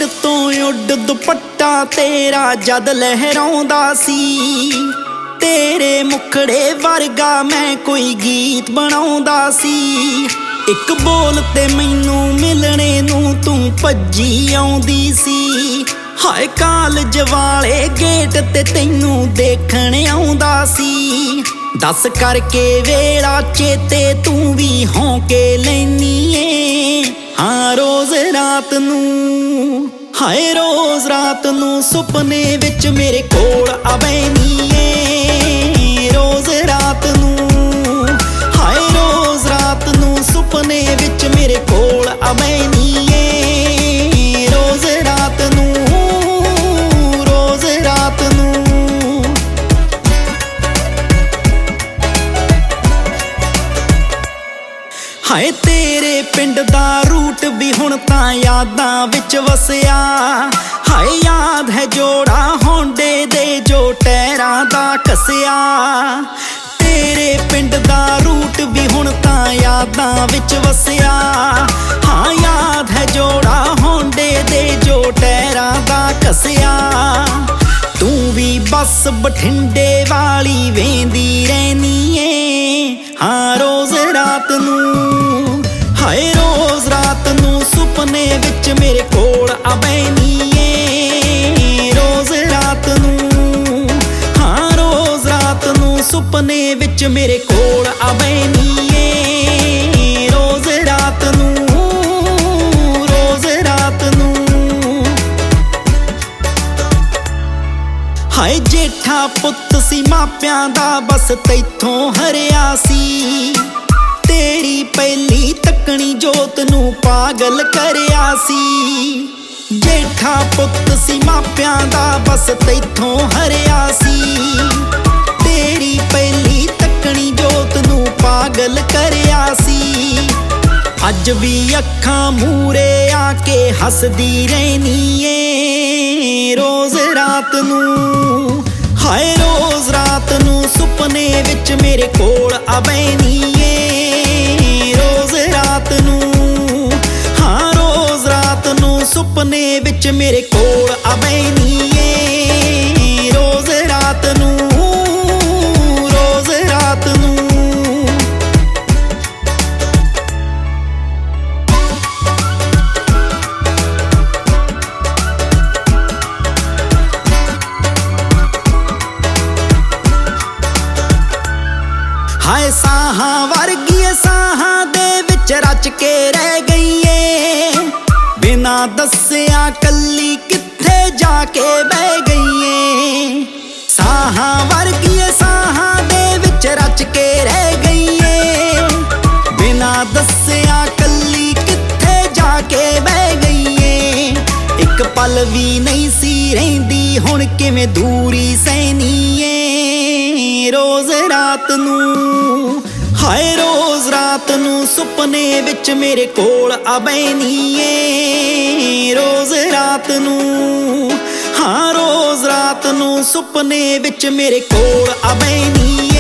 सिर तो उड दुपट्टा तेरा जद लहराउंदा सी। तेरे मुखड़े वर्गा मैं कोई गीत बनाउंदा सी। एक बोल ते मैनू मिलने नू तू भज्जी आउंदी सी। हाय कालज वाले गेट ते तैनू देखण आउंदा सी। दस करके वेला चेते तू भी होंके लैनी ए। हाँ रोज रात नू, हाय रोज रात नू सुपने विच मेरे कोल आवेनी ए। रोज रात नू, हाय रोज रात नू सुपने विच मेरे कोल आवेनी ए। रोज रात नू, रोज रात नू। हाय तेरे पिंड दा रूट भी हुण तां यादां विच वसिया। हाय याद है जोड़ा होंडे दे जो टैरां दा कसिया। तेरे पिंड दा रूट भी हुण तां यादां विच वसिया। हाँ याद है जोड़ा होंडे दे जो टैरां दा कसिया। तू भी बस बठिंडे वाली वेंदी रहनी ए। हाँ रोज रात नू, हाय रोज रात नू सुपने विच मेरे कोल आवेनी ए। रोज रात नू, हाँ रोज रात नू सुपने विच मेरे कोल आवेनी ए। रोज रात नू, रोज रात नू। हाय जेठा पुੱਤ सी मापियां दा बस तैथों हरिया सी। तेरी पहली तकनी जोत नू पागल करिया सी। जेठा पुੱਤ सी मापियां दा बस तैथों हरिया सी। तेरी पहली तकनी जोत नू पागल करिया सी। अज भी अखां मूरे आके हसदी रहनी ए। रोज रात नू, हाय रोज रात नू सुपने विच मेरे कोल आवेनी ए। रोज रात नू, हाँ रोज रात नू सुपने विच मेरे कोल आवेनी ए। रोज रात नू, रोज रात नू। हाय साहां वर्गी साहां दे विच रच के रह गई ए। बिना दस्सिया कल्ली कित्थे जाके बह गई ए। साहां वर्गी साहां दे विच रच के रह गई ए। बिना दस्सिया कल्ली कित्थे जाके बह गई ए। एक पल भी नहीं सी रहिंदी हुण किवें दूरी सहनी ए। रोज रात नू, हाय रोज रात नू सुपने विच मेरे कोल आवेनी ए। रोज रात नू, हाँ रोज रात नू सुपने विच मेरे कोल आवेनी।